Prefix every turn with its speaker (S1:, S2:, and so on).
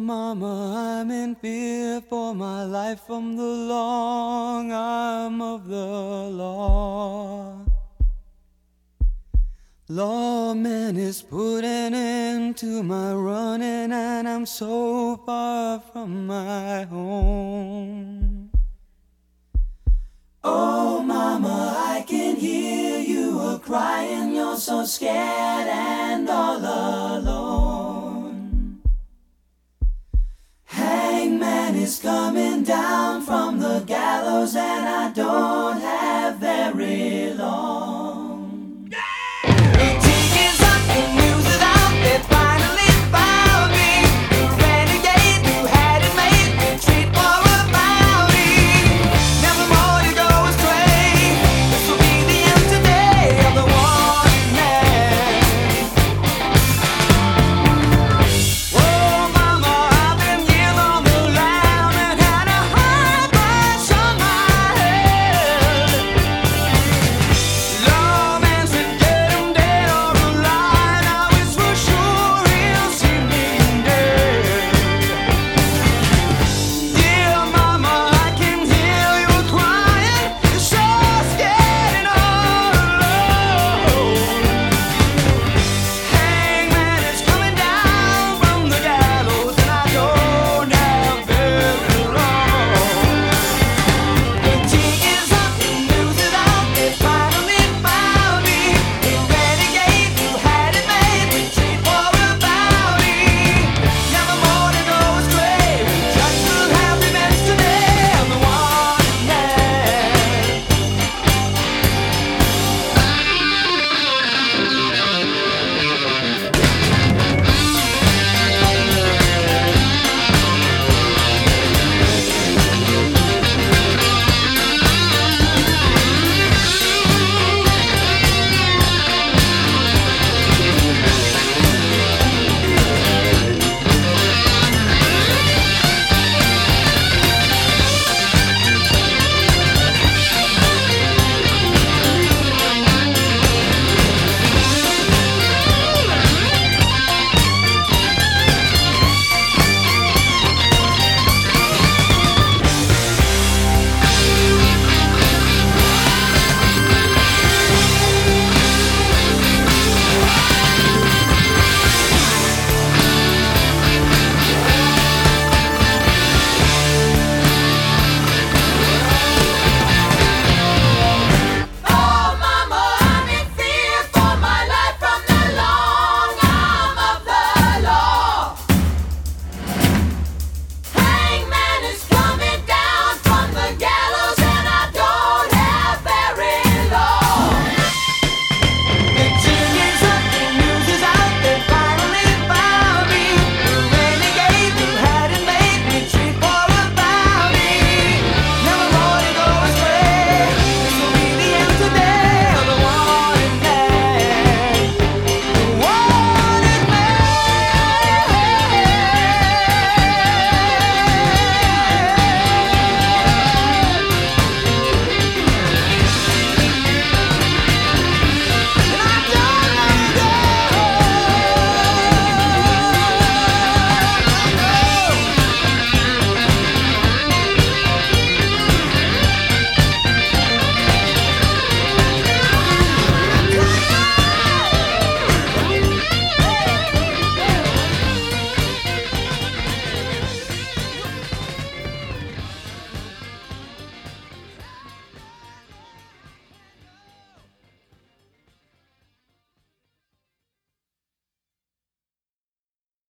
S1: Mama, I'm in fear for my life from the long arm of the law. Lawman is putting into my running, and I'm so far from my home. Oh, Mama, I can hear you a-crying. You're so scared and all alone. Hangman is coming down from the gallows, and I don't have very long.